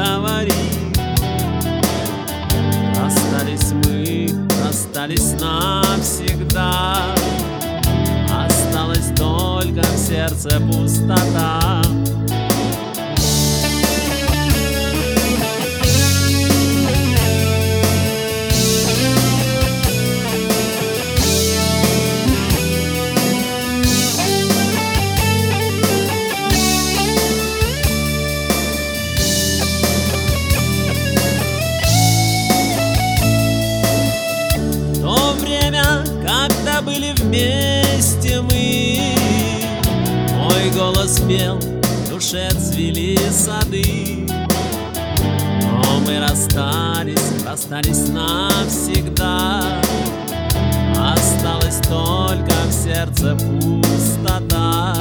говори. Расстались мы, расстались навсегда, осталась только в сердце пустота. Когда были вместе мы, мой голос пел, в душе цвели сады. Но мы расстались, расстались навсегда, осталась только в сердце пустота.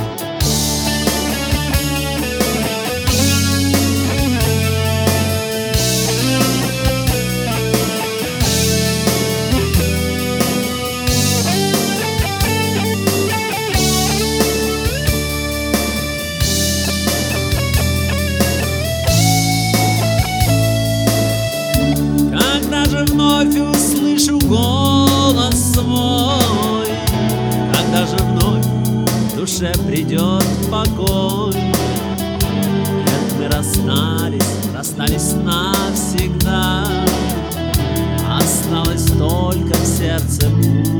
Вновь услышу голос свой, когда же вновь в душе придет покой. Нет, мы расстались, расстались навсегда, осталось только в сердце пустота.